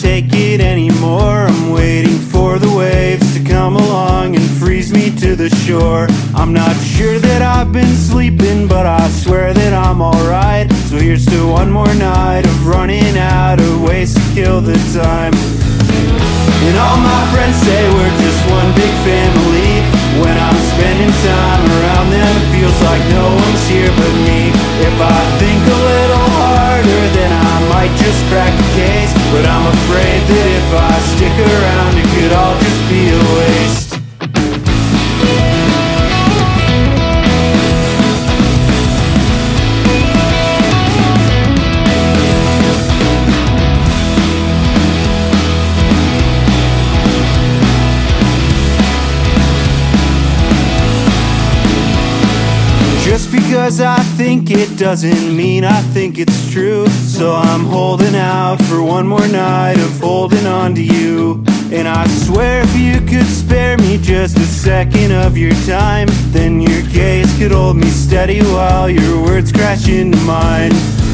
take it anymore. I'm waiting for the waves to come along and freeze me to the shore. I'm not sure that I've been sleeping, but I swear that I'm alright. So here's to one more night of running out of ways to kill the time. And all my friends say we're just one big family. When I'm spending time around them, it feels like no one's here but me. If I think a little harder, then I might just crack the case. But I'm afraid that if I stick around, it could all just be a waste. Just because I think it doesn't mean I think it's true. So I'm holding out for one more night of holding on to you. And I swear if you could spare me just a second of your time, then your gaze could hold me steady while your words crash into mine.